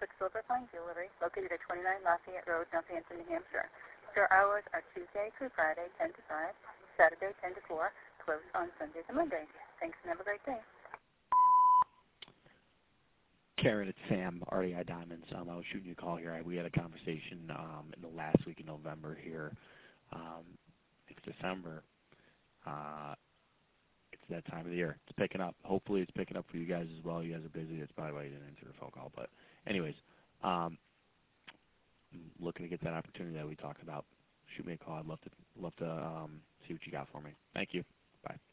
Quicksilver Fine Jewelry, located at 29 Lafayette Road, Northampton, New Hampshire. Store hours are Tuesday through Friday, 10 to 5, Saturday, 10 to 4, closed on Sundays and Mondays. Thanks and have a great day. Karen, it's Sam, REI Diamonds. I was shooting you a call here. We had a conversation in the last week of November here. It's December. It's that time of the year. It's picking up. Hopefully it's picking up for you guys as well. You guys are busy. That's probably why you didn't answer the phone call. But anyways, I'm looking to get that opportunity that we talked about. Shoot me a call. I'd love to see what you got for me. Thank you. Bye.